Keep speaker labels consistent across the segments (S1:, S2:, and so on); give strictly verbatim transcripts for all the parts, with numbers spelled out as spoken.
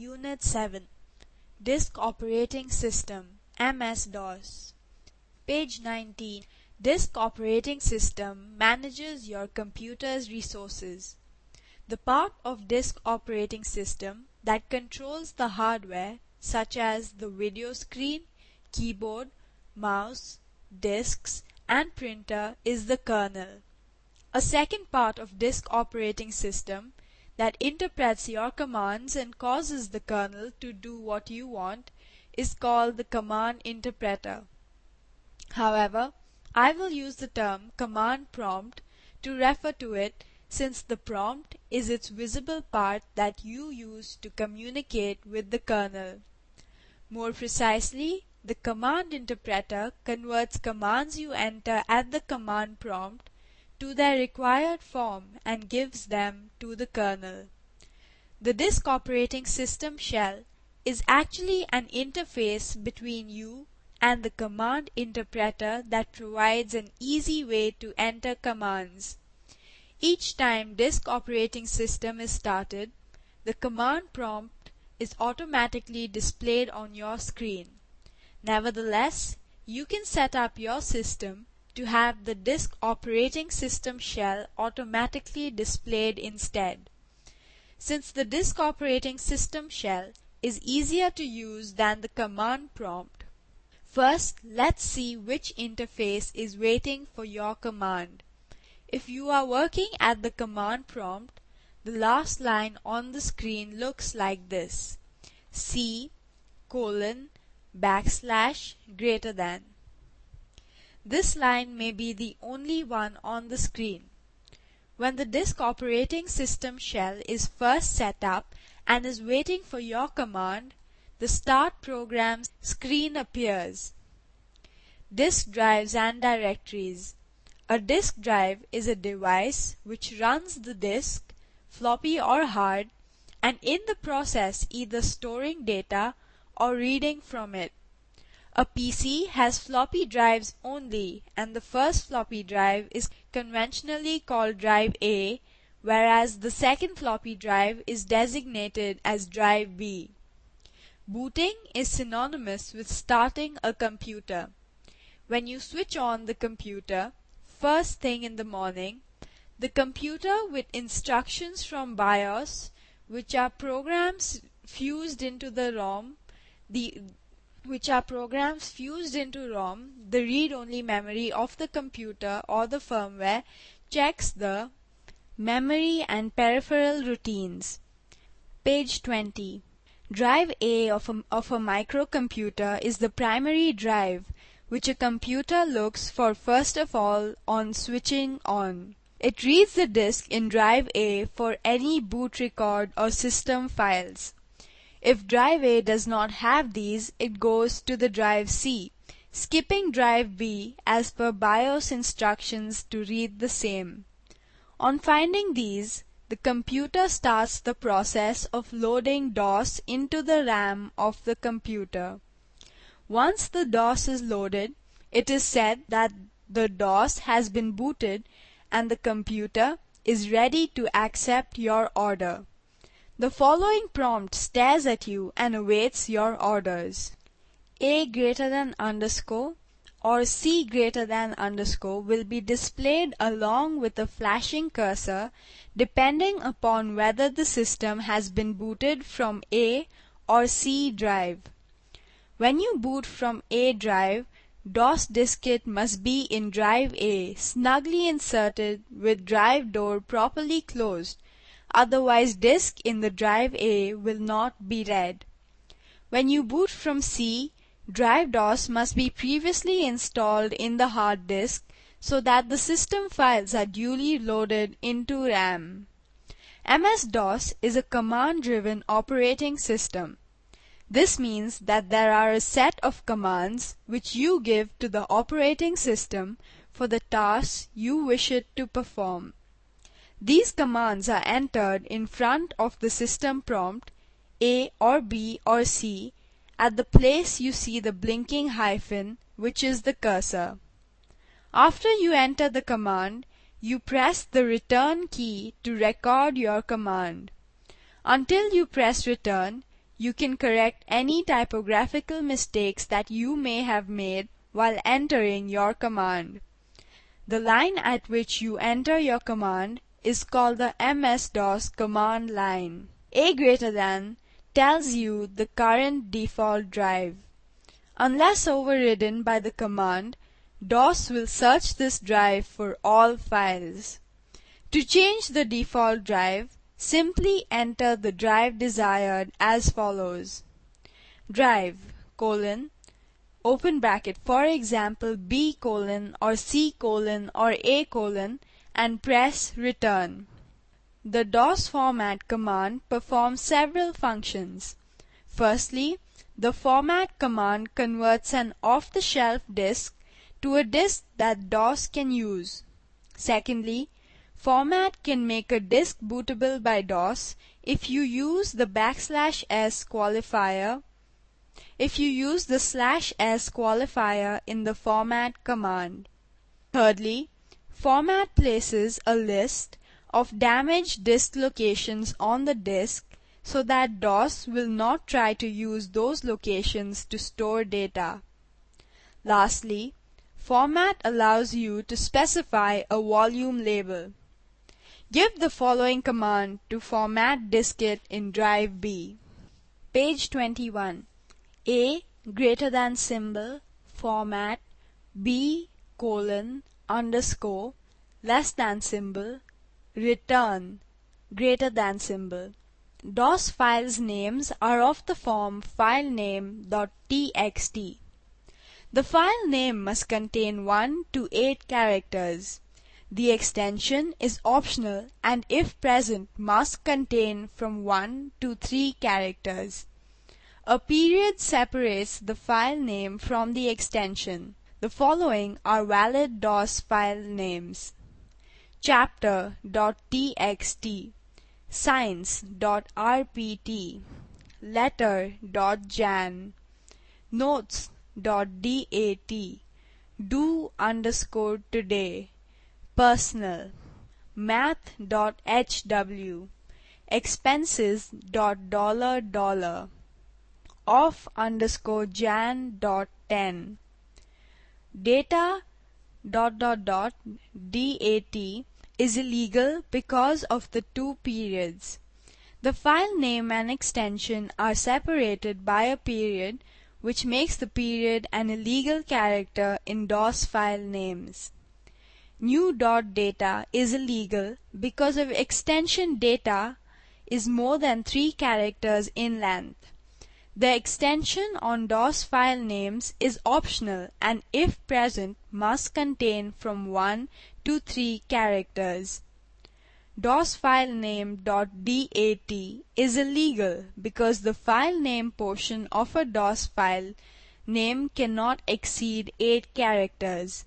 S1: Unit seven, Disk Operating System, M S DOS. Page nineteen. Disk Operating System manages your computer's resources. The part of Disk Operating System that controls the hardware, such as the video screen, keyboard, mouse, disks, and printer, is the kernel. A second part of Disk Operating System that interprets your commands and causes the kernel to do what you want is called the command interpreter. However, I will use the term command prompt to refer to it, since the prompt is its visible part that you use to communicate with the kernel. More precisely, the command interpreter converts commands you enter at the command prompt to their required form and gives them to the kernel. The Disk Operating System shell is actually an interface between you and the command interpreter that provides an easy way to enter commands. Each time Disk Operating System is started, the command prompt is automatically displayed on your screen. Nevertheless, you can set up your system to have the Disk Operating System shell automatically displayed instead. Since the Disk Operating System shell is easier to use than the command prompt, first let's see which interface is waiting for your command. If you are working at the command prompt, the last line on the screen looks like this: C colon backslash greater than. This line may be the only one on the screen. When the Disk Operating System shell is first set up and is waiting for your command, the Start Program screen appears. Disk drives and directories. A disk drive is a device which runs the disk, floppy or hard, and in the process either storing data or reading from it. A P C has floppy drives only, and the first floppy drive is conventionally called Drive A, whereas the second floppy drive is designated as Drive B. Booting is synonymous with starting a computer. When you switch on the computer, first thing in the morning, the computer with instructions from BIOS, which are programs fused into the ROM, the which are programs fused into ROM, the read-only memory of the computer or the firmware, checks the memory and peripheral routines. Page twenty. Drive A of a, of a microcomputer is the primary drive which a computer looks for first of all on switching on. It reads the disk in Drive A for any boot record or system files. If Drive A does not have these, it goes to the Drive C, skipping Drive B as per BIOS instructions to read the same. On finding these, the computer starts the process of loading DOS into the RAM of the computer. Once the DOS is loaded, it is said that the DOS has been booted and the computer is ready to accept your order. The following prompt stares at you and awaits your orders. A greater than underscore or C greater than underscore will be displayed along with a flashing cursor depending upon whether the system has been booted from A or C drive. When you boot from A drive, DOS diskette must be in Drive A, snugly inserted with drive door properly closed. Otherwise, disk in the Drive A will not be read. When you boot from C, Drive DOS must be previously installed in the hard disk so that the system files are duly loaded into RAM. M S DOS is a command-driven operating system. This means that there are a set of commands which you give to the operating system for the tasks you wish it to perform. These commands are entered in front of the system prompt, A or B or C, at the place you see the blinking hyphen, which is the cursor. After you enter the command, you press the return key to record your command. Until you press return, you can correct any typographical mistakes that you may have made while entering your command. The line at which you enter your command is called the M S DOS command line. A greater than tells you the current default drive. Unless overridden by the command, DOS will search this drive for all files. To change the default drive, simply enter the drive desired as follows: drive colon open bracket, for example B colon or C colon or A colon, and press return. The DOS format command performs several functions. Firstly, the format command converts an off-the-shelf disk to a disk that DOS can use. Secondly, format can make a disk bootable by DOS if you use the backslash s qualifier if you use the slash s qualifier in the format command. Thirdly, format places a list of damaged disk locations on the disk so that DOS will not try to use those locations to store data. Lastly, format allows you to specify a volume label. Give the following command to format diskette in drive B. Page twenty-one. A greater than symbol format B colon underscore less than symbol return greater than symbol. DOS files names are of the form filename.txt. The file name must contain one to eight characters. The extension is optional and if present must contain from one to three characters. A period separates the file name from the extension. The following are valid DOS file names: chapter.txt, science.rpt, letter.jan, notes.dat, do underscore today, personal, math.hw, expenses.dollar, off underscore jan dot ten, data dot dot dot dat is illegal because of the two periods. The file name and extension are separated by a period, which makes the period an illegal character in DOS file names. New dot data is illegal because of extension data is more than three characters in length. The extension on DOS file names is optional and if present must contain from one to three characters. DOS file name.dat is illegal because the file name portion of a DOS file name cannot exceed eight characters.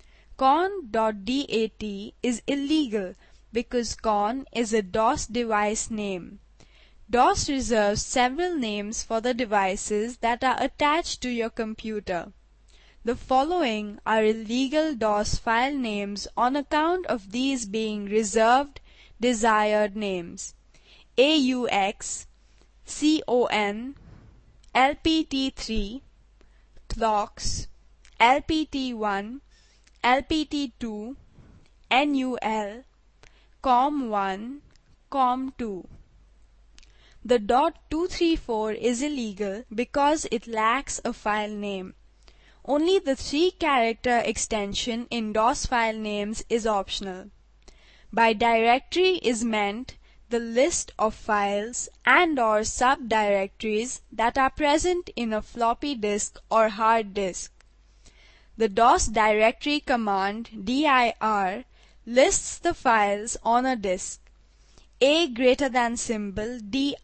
S1: Con.dat is illegal because con is a DOS device name. DOS reserves several names for the devices that are attached to your computer. The following are illegal DOS file names on account of these being reserved desired names: A U X, C O N, L P T three, clocks, L P T one, L P T two, N U L, com one, com two. The .two thirty-four is illegal because it lacks a file name. Only the three-character extension in DOS file names is optional. By directory is meant the list of files and or subdirectories that are present in a floppy disk or hard disk. The DOS directory command dir lists the files on a disk. A greater than symbol dir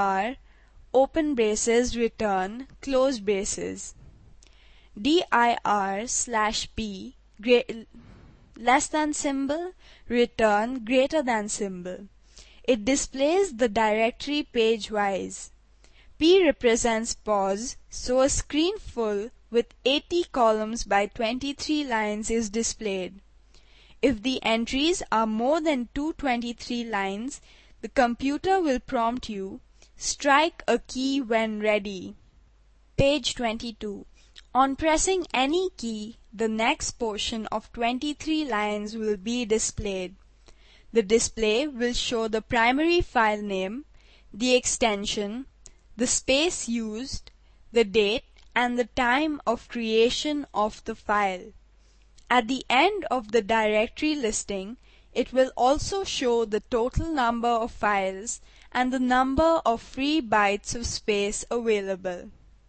S1: open braces return close braces. Dir slash p less than symbol return greater than symbol. It displays the directory page-wise. P represents pause, so a screen full with eighty columns by twenty-three lines is displayed. If the entries are more than two hundred twenty-three lines, the computer will prompt you, Strike a key when ready. Page twenty-two. On pressing any key, the next portion of twenty-three lines will be displayed. The display will show the primary file name, the extension, the space used, the date, and the time of creation of the file. At the end of the directory listing, it will also show the total number of files and the number of free bytes of space available.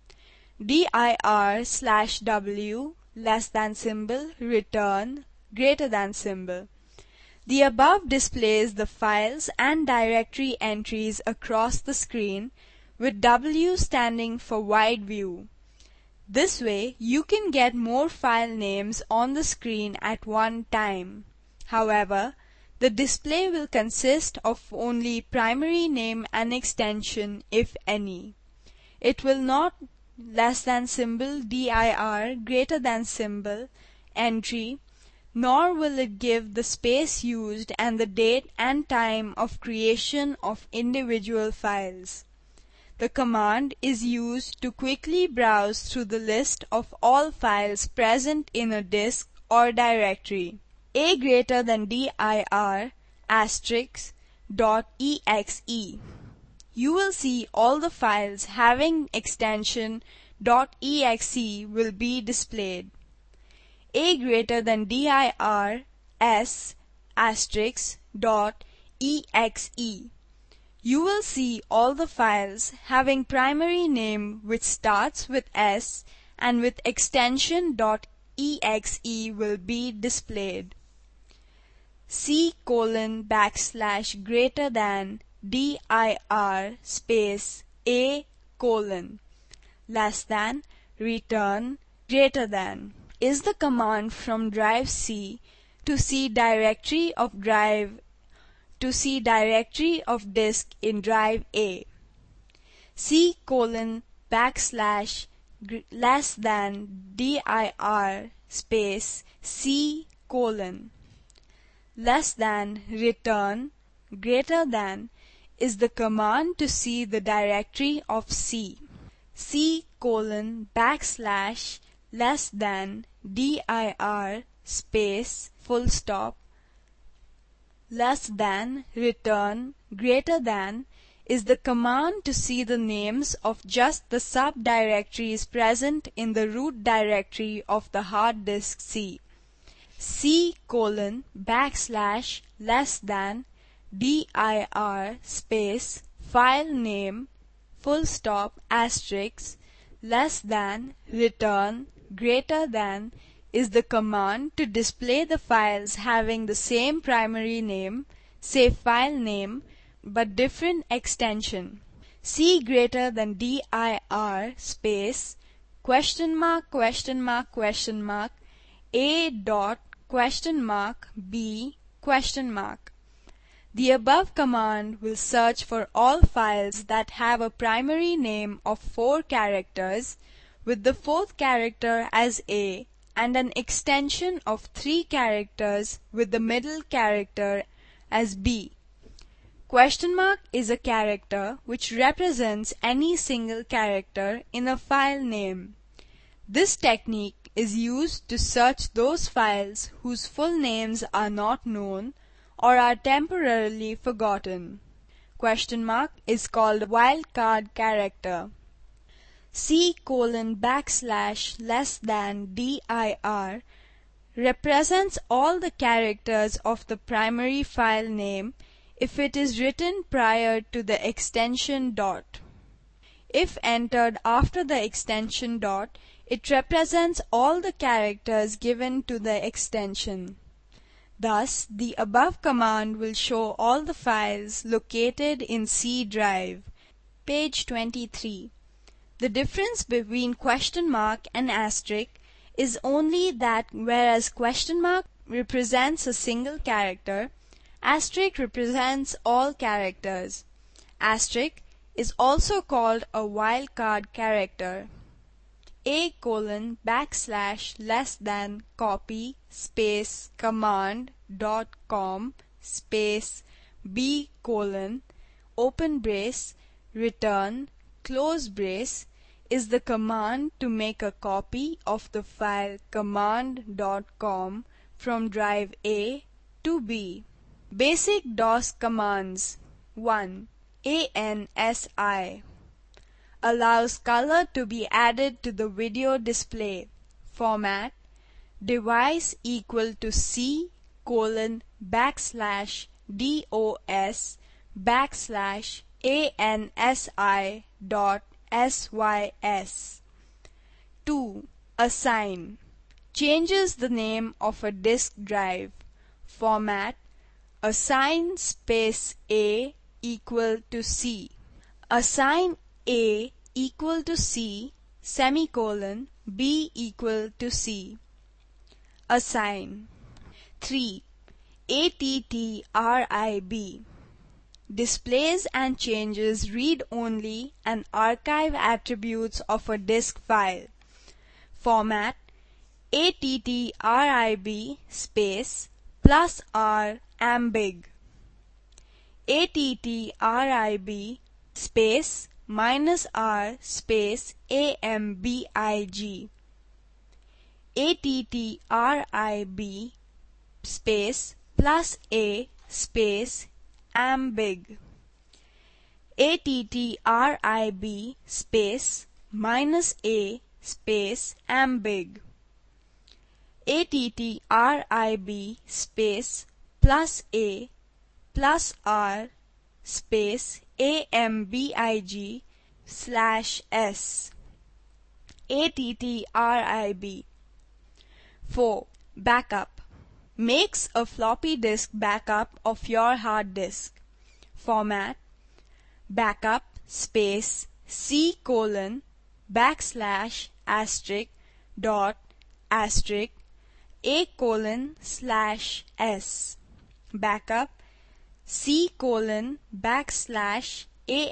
S1: dir slash w less than symbol return greater than symbol. The above displays the files and directory entries across the screen, with W standing for wide view. This way you can get more file names on the screen at one time. However, the display will consist of only primary name and extension, if any. It will not less than symbol dir greater than symbol entry, nor will it give the space used and the date and time of creation of individual files. The command is used to quickly browse through the list of all files present in a disk or directory. A greater than dir asterisk dot exe. You will see all the files having extension .exe will be displayed. A greater than dir s asterisk dot exe. You will see all the files having primary name which starts with S and with extension .exe will be displayed. C colon backslash greater than dir space a colon less than return greater than is the command from drive C to see directory of drive to see directory of disk in drive A. C colon backslash less than dir space C colon less than return greater than is the command to see the directory of C. C colon backslash less than dir space full stop less than return greater than is the command to see the names of just the subdirectories present in the root directory of the hard disk C. C colon backslash less than dir space file name full stop asterisk less than return greater than is the command to display the files having the same primary name, say file name, but different extension. C greater than dir space question mark question mark question mark a dot question mark b question mark. The above command will search for all files that have a primary name of four characters with the fourth character as A and an extension of three characters with the middle character as B. Question mark is a character which represents any single character in a file name. This technique is used to search those files whose full names are not known or are temporarily forgotten. Question mark is called a wildcard character. C colon backslash less than dir represents all the characters of the primary file name if it is written prior to the extension dot. If entered after the extension dot, it represents all the characters given to the extension. Thus, the above command will show all the files located in C drive. Page twenty-three. The difference between question mark and asterisk is only that whereas question mark represents a single character, asterisk represents all characters. Asterisk is also called a wildcard character. A colon backslash less than copy space command dot com space B colon open brace return close brace is the command to make a copy of the file command dot com from drive A to B. Basic DOS commands. one. A N S I allows color to be added to the video display. Format: device equal to C colon backslash DOS backslash ANSI dot SYS. two. Assign changes the name of a disk drive. Format: assign space A equal to C. Assign A equal to C semicolon B equal to C. Assign. three. ATTRIB displays and changes read-only and archive attributes of a disk file. Format: ATTRIB space plus R ambig. ATTRIB space minus R space AMBIG. ATTRIB space plus A space ambig. ATTRIB space minus A space ambig. ATTRIB space plus A plus R space AMBIG slash S. ATTRIB. four. Backup makes a floppy disk backup of your hard disk. Format: backup space C colon backslash asterisk dot asterisk A colon slash S. Backup C colon backslash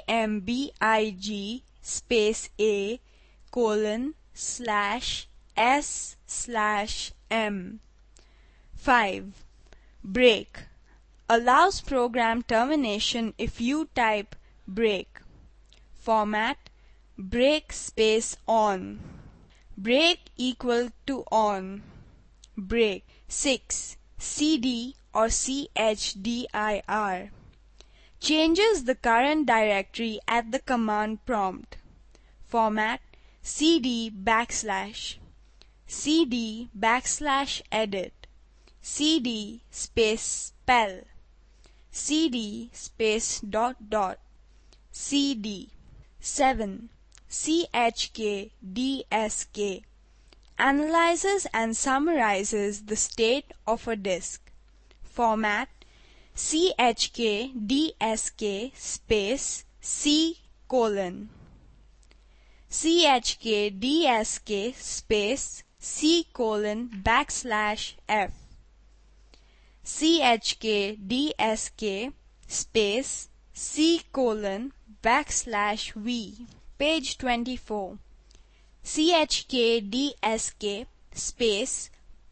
S1: AMBIG space A colon slash S slash M. five. Break allows program termination if you type break. Format: break space on. Break equal to on. Break. six. C D or C H D I R changes the current directory at the command prompt. Format: cd backslash cd backslash edit cd space spell cd space dot dot cd. seven. chkdsk analyzes and summarizes the state of a disk. Format: chkdsk space c colon chkdsk space c colon backslash f chkdsk space c colon backslash v. Page twenty-four. chkdsk space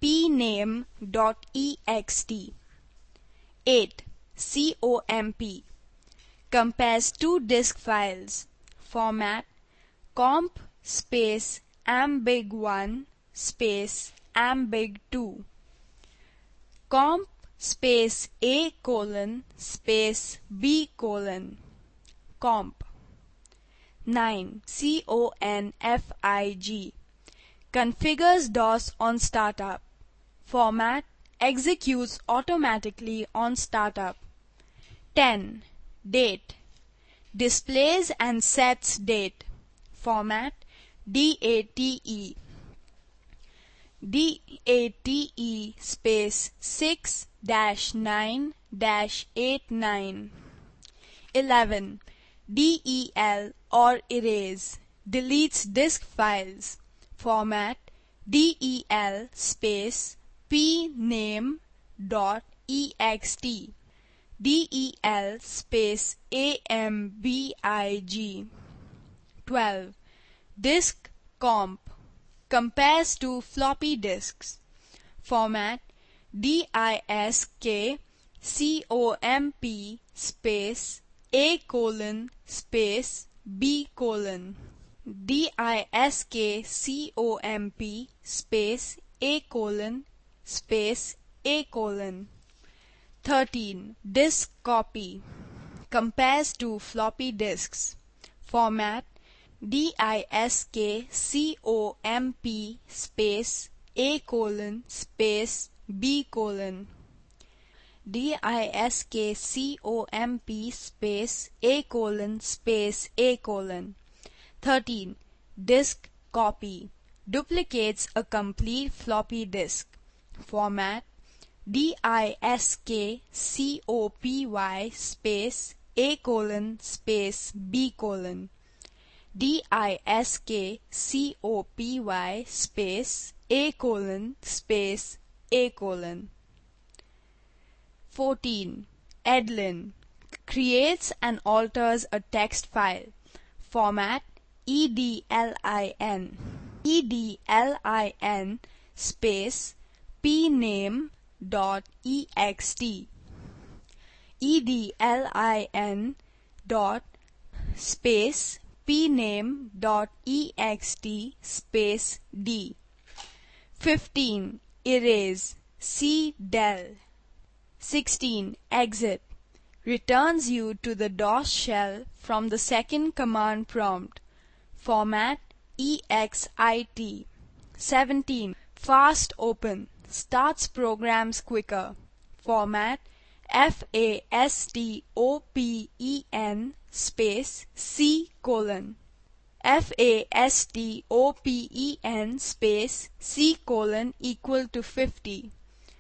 S1: pname.ext. eight. comp compares two disk files. Format: comp space ambig one space ambig two. Comp space A colon space B colon. Comp. nine. config configures DOS on startup. Format: executes automatically on startup. ten. Date displays and sets date. Format: date date space six dash nine dash eighty-nine. eleven. del or erase deletes disk files. Format: del space pname dot ext del space ambig. twelve. Disk comp compares to floppy disks. Format: disk comp space A colon space B colon. Diskcomp space A colon space A colon. thirteen. Disk copy compares to floppy disks. Format diskcomp space A colon space B colon. diskcomp space A colon space A colon. thirteen. Disk copy duplicates a complete floppy disk. Format diskcopy space A colon space B colon. diskcopy space A colon space A colon. fourteen. Edlin creates and alters a text file. Format edlin edlin space pname dot ext edlin dot space pname dot ext space d. fifteen. Erase cdel. sixteen. Exit returns you to the DOS shell from the second command prompt. Format exit. seventeen. Fast open starts programs quicker. Format fastopen space C colon. fastopen space C colon equal to fifty.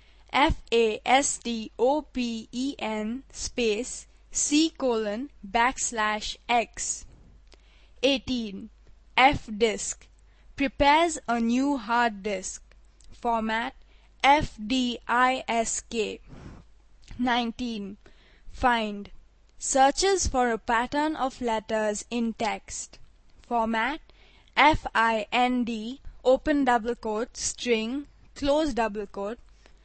S1: fastopen space C colon backslash X. eighteen. Fdisk prepares a new hard disk. Format fdisk. nineteen. Find searches for a pattern of letters in text. Format find open double quote string close double quote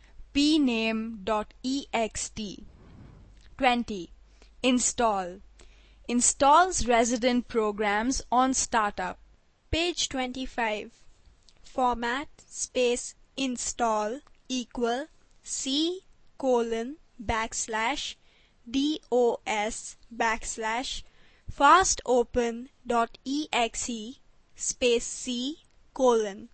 S1: pname.ext. twenty. Install installs resident programs on startup. Page twenty-five. Format space install equal C colon backslash dos backslash fastopen.exe space C colon.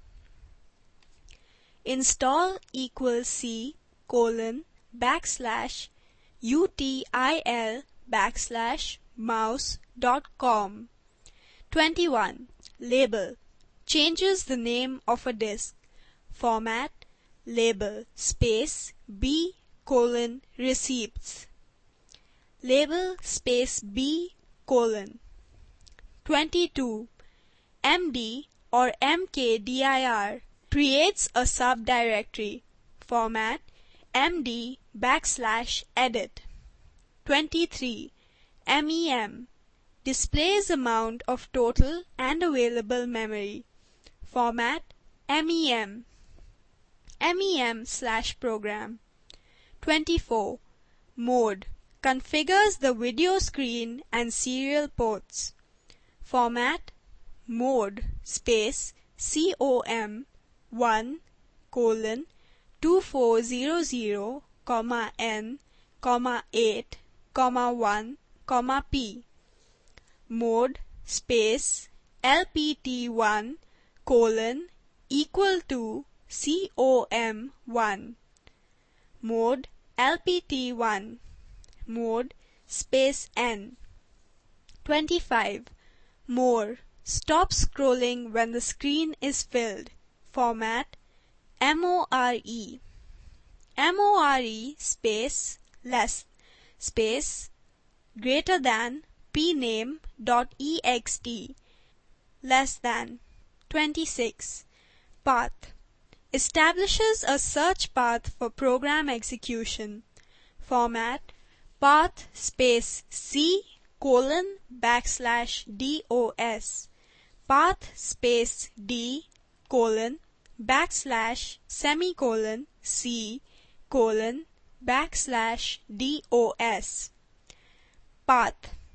S1: Install equals C colon backslash util backslash mouse dot com. twenty-one. Label changes the name of a disk. Format label space B colon receipts. Label space B colon. twenty-two. M D or mkdir creates a subdirectory. Format md backslash edit. twenty-three. mem displays amount of total and available memory. Format mem mem slash program. twenty-four. Mode configures the video screen and serial ports. Format mode space com one colon two four zero zero comma n comma eight comma one comma p. Mode space lpt one colon equal to com one. Mode lpt one. Mode space n. twenty-five. More stop scrolling when the screen is filled. Format more more space less space greater than pname.ext less than. twenty-six. Path establishes a search path for program execution. Format path space C colon backslash dos path space D colon backslash semicolon C colon backslash dos. Path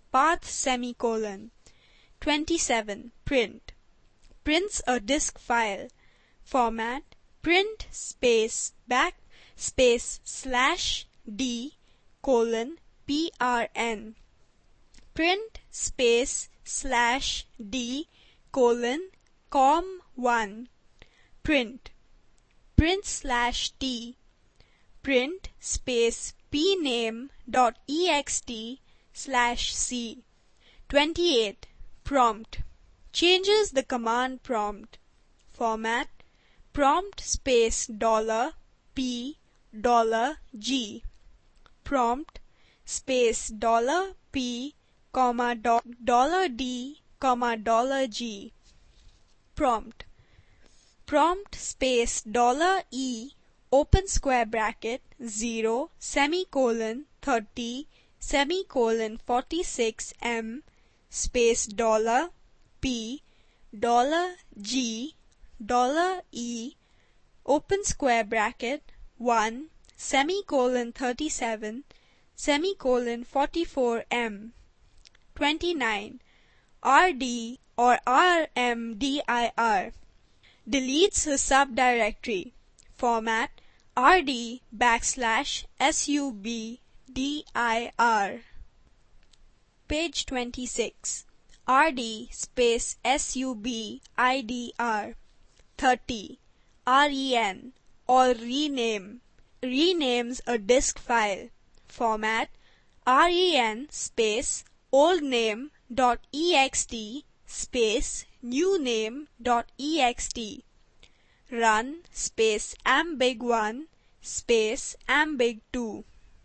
S2: path semicolon. twenty-seven. Print. Prints a disk file. Format print space back space slash d colon prn. Print space slash d colon com one. Print. Print slash t. Print space pname dot ext slash c. twenty-eight. Prompt. Changes the command prompt. Format prompt space dollar p dollar g. Prompt space dollar p comma dot dollar d comma dollar g. Prompt. Prompt space dollar e open square bracket zero semicolon thirty semicolon forty-six m space dollar p dollar g dollar e open square bracket one semicolon thirty-seven semicolon forty-four m. twenty-nine. rd or rmdir deletes a subdirectory. Format rd backslash subdir. Page twenty-six. rd space subidr. thirty. ren or rename renames a disk file. Format ren space oldname dot ext space newname dot ext. Run space ambig one space ambig two.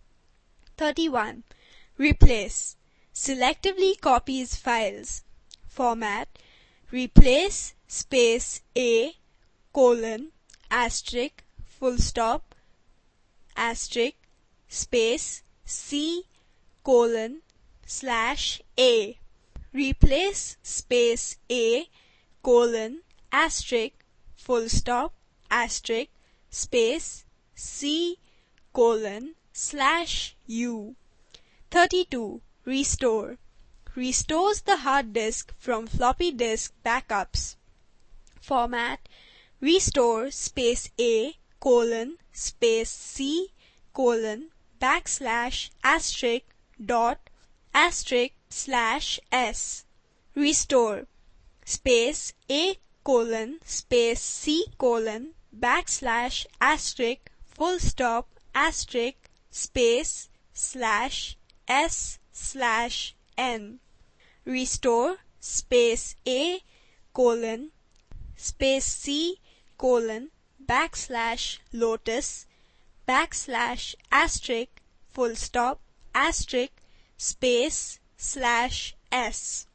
S2: thirty-one. Replace. Selectively copies files. Format replace space a colon asterisk full stop asterisk space c colon slash a. Replace space a colon asterisk full stop asterisk space c colon slash u. thirty-two. Restore. Restores the hard disk from floppy disk backups. Format restore space a colon space c colon backslash asterisk dot asterisk slash s. Restore space a colon space c colon backslash asterisk full stop asterisk space slash s slash n. Restore space a colon space c colon backslash lotus backslash asterisk full stop asterisk space slash s.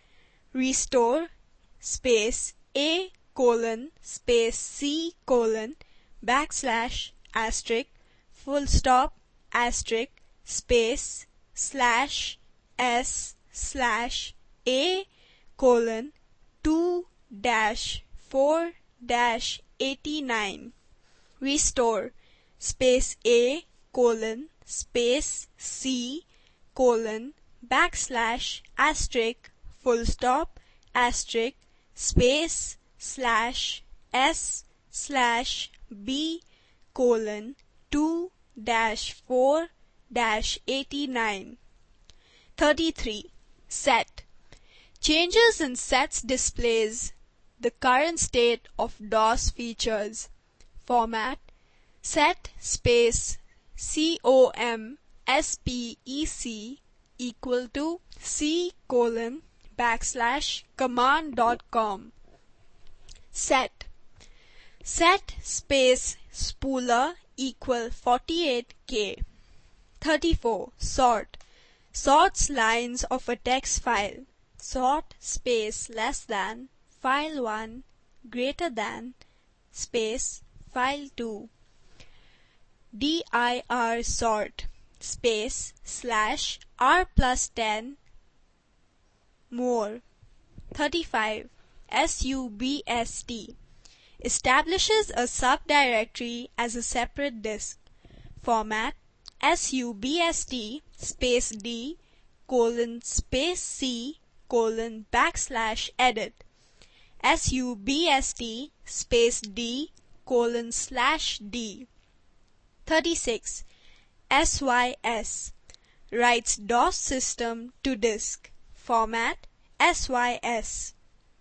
S2: Restore space a colon space c colon backslash asterisk full stop asterisk space slash s slash a colon two dash four dash eighty-nine. Restore space a colon space c colon backslash asterisk full stop asterisk space slash s slash b colon two dash four dash eighty-nine. thirty-three. Set. Changes in sets displays the current state of DOS features. Format set space com spec equal to c colon backslash command dot com. Set. Set space spooler equal forty-eight K. thirty-four. Sort. Sorts lines of a text file. Sort space less than file one greater than space file two. dir sort space slash r plus ten more. thirty-five. subst establishes a subdirectory as a separate disk. Format subst space d colon space C colon backslash edit. subst space D colon slash D. thirty-six. sys writes DOS system to disk. Format sys.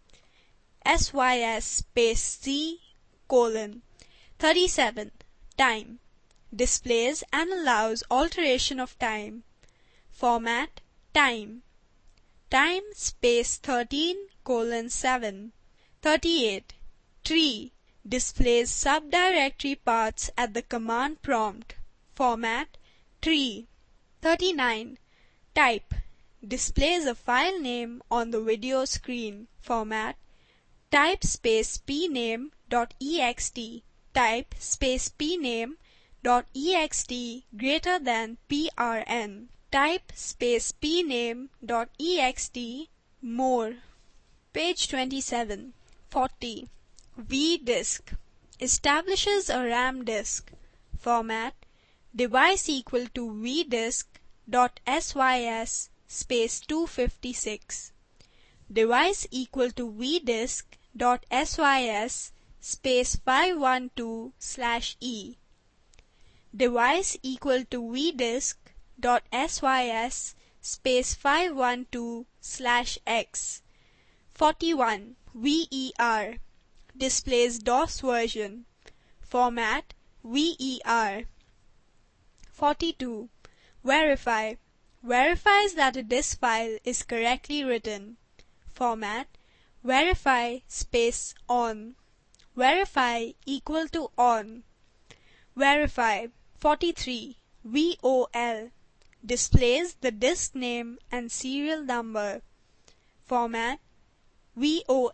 S2: sys space C colon. thirty-seven. Time displays and allows alteration of time. Format time. Time space thirteen colon seven. thirty-eight. Tree displays subdirectory paths at the command prompt. Format tree. thirty-nine. Type displays a file name on the video screen. Format type space pname.ext. Type space pname dot ext greater than prn. Type space pname dot ext more. Page twenty-seven. forty. vdisk establishes a RAM disk. Format device equal to vdisk dot sys space two fifty-six. Device equal to vdisk dot sys space five twelve slash e. Device equal to vdisk dot sys space five twelve slash x. forty-one. ver displays DOS version. Format ver. forty-two. Verify verifies that a disk file is correctly written. Format verify space on. Verify equal to on. Verify. forty-three. vol displays the disk name and serial number. Format vol.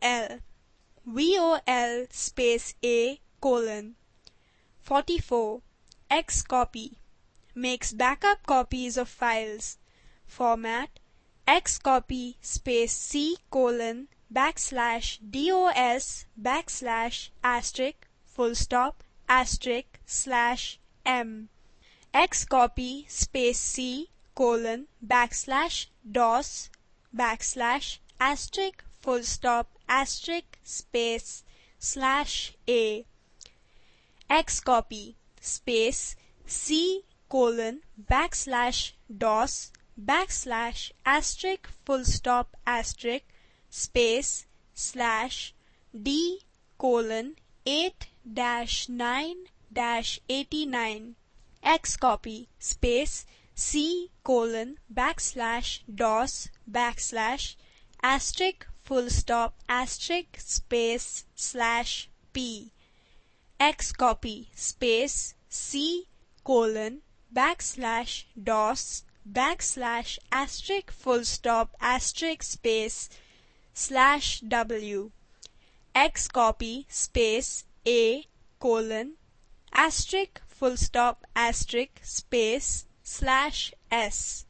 S2: vol space a colon. forty-four. Xcopy makes backup copies of files. Format xcopy space c colon backslash dos backslash asterisk full stop asterisk slash m. Xcopy space c colon backslash dos backslash asterisk full stop asterisk space slash a. Xcopy space c colon backslash dos backslash asterisk full stop asterisk space slash d colon eight dash nine dash eighty-nine. Xcopy space c colon backslash dos backslash asterisk full stop asterisk space slash p. Xcopy space c colon backslash dos backslash asterisk full stop asterisk space slash w. Xcopy space a colon asterisk full stop asterisk space slash s.